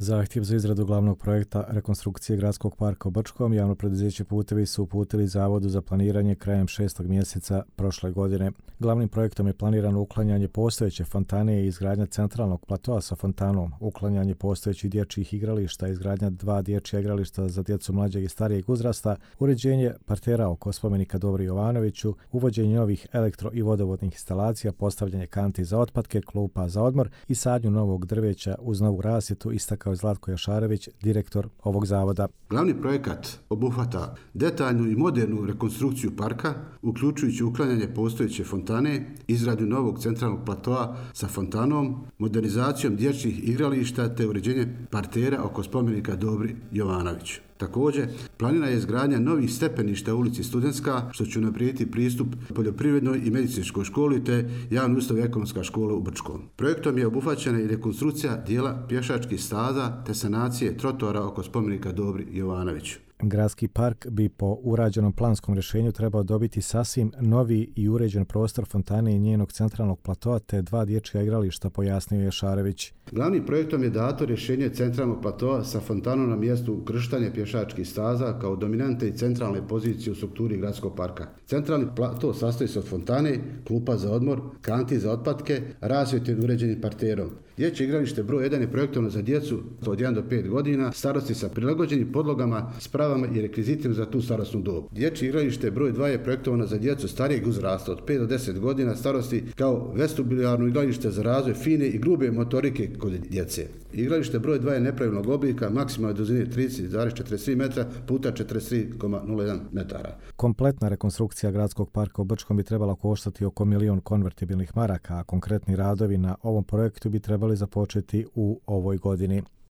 Zahtjev za izradu glavnog projekta rekonstrukcije gradskog parka u Brčkom javno preduzeće Putevi su uputili Zavodu za planiranje krajem 6. mjeseca prošle godine. Glavnim projektom je planirano uklanjanje postojeće fontane i izgradnja centralnog platoa sa fontanom, uklanjanje postojećih dječjih igrališta, izgradnja 2 dječja igrališta za djecu mlađeg i starijeg uzrasta, uređenje partera oko spomenika Dobri Jovanoviću, uvođenje novih elektro- i vodovodnih instalacija, postavljanje kanti za otpadke, klupa za odmor i sadnju novog drveća uz novu rasvjetu, istakao je Zlatko Jašarević, direktor ovog zavoda. Glavni projekat obuhvata detaljnu i modernu rekonstrukciju parka, uključujući uklanjanje postojeće fontane, izradu novog centralnog platoa sa fontanom, modernizacijom dječjih igrališta te uređenje partera oko spomenika Dobri Jovanoviću. Također, planira je izgradnja novih stepeništa u ulici Studentska, što će unaprijediti pristup poljoprivrednoj i medicinskoj školi te javnoj ustanovi ekonomska škola u Brčkom. Projektom je obuhvaćena i rekonstrukcija dijela pješačkih staza te sanacije trotoara oko spomenika Dobri Jovanoviću. Gradski park bi po urađenom planskom rješenju trebao dobiti sasvim novi i uređen prostor fontane i njenog centralnog platoa te 2 dječja igrališta, pojasnio je Šarević. Glavnim projektom je dato rješenje centralnog platoa sa fontanom na mjestu ukrštanja pješačkih staza kao dominante i centralne pozicije u strukturi gradskog parka. Centralni plato sastoji se od fontane, klupa za odmor, kanti za otpadke, rasvjetom uređenim parterom. Dječje igralište broj 1 je projektovano za djecu od 1 do 5 godina starosti sa prilagođenim podlogama, spravama i rekvizitima za tu starosnu dob. Dječje igralište broj 2 je projektovano za djecu starijeg uzrasta od 5 do 10 godina starosti kao vestibularno igralište za razvoj fine i grube motorike kod djece. Igralište broj 2 je nepravilnog oblika, maksimalne duzine 30,43 metra puta 43,01 metara. Kompletna rekonstrukcija gradskog parka u Brčkom bi trebala koštati oko 1 milion konvertibilnih maraka, a konkretni radovi na ovom projektu bi trebali započeti u ovoj godini.